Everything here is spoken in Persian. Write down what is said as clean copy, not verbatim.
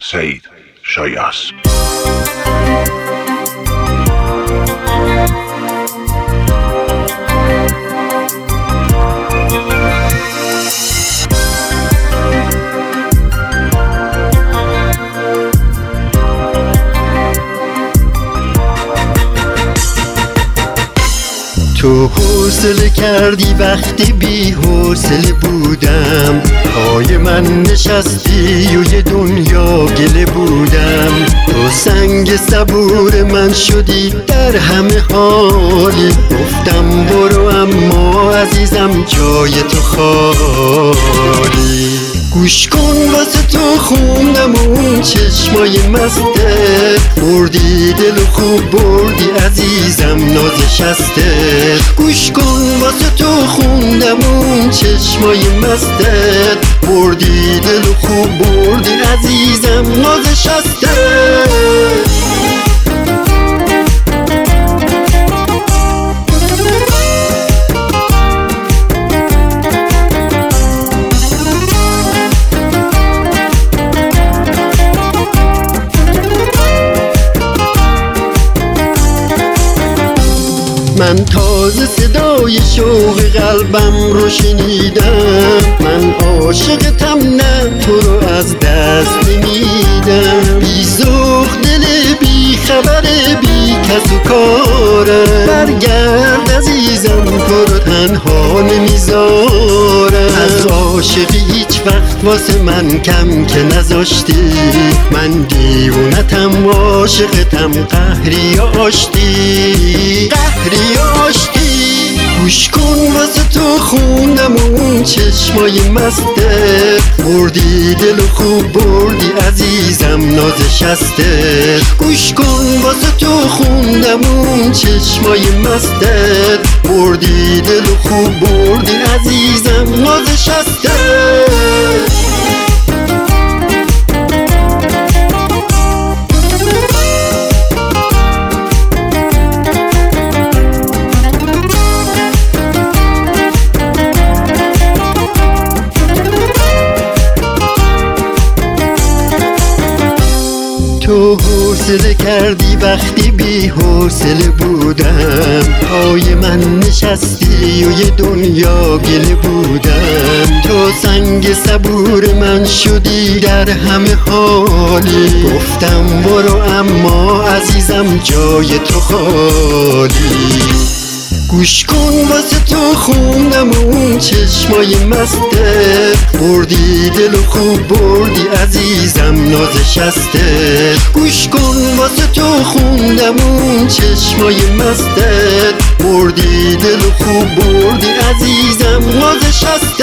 سید شایع‌ست. تو حوصله کردی وقتی بی حوصله بودم، پای من نشستی و یه دنیا گله بودم. تو سنگ صبور من شدی در همه حالی، گفتم برو اما عزیزم جای تو خالی. گوش کن واسه تو خوندم اون چشمای مسته، بردی دل و خوب بردی عزیزم نازشسته. گوش کن واسه تو خوندم اون چشمای مسته، بردی دل و خوب بردی عزیزم نازشسته. من تازه صدای شوق قلبم رو شنیدم، من عاشقتم نه تو رو از دست نمیدم. بی ذوق دل بی خبر بی کس و کارم، برگرد عزیزم تو رو تنها نمیذارم. از عاشقی هیچ وقت واسه من کم که نذاشتی، من دیوونتم عاشقتم قهری یا آشتی، قهری یا آشتی. گوش کن واسه تو خوندم اون چشمای مسته، بردی دل و خوب بردی عزیزم نازشسته. گوش کن واسه تو خوندم اون چشمای مسته، بردی دل و خوب بردی عزیزم نازشسته. تو حوصله کردی وقتی بی حوصله بودم، پای من نشستی و یه دنیا گله بودم. تو سنگ صبور من شدی در همه حالی، گفتم برو اما عزیزم جای تو خالی. گوش کن واسه تو خوندم اون چشمای مسته، بردی دل و خوب بردی عزیزم نازشسته. گوش کن واسه تو خوندم اون چشمای مسته، بردی دل و خوب بردی عزیزم نازشسته.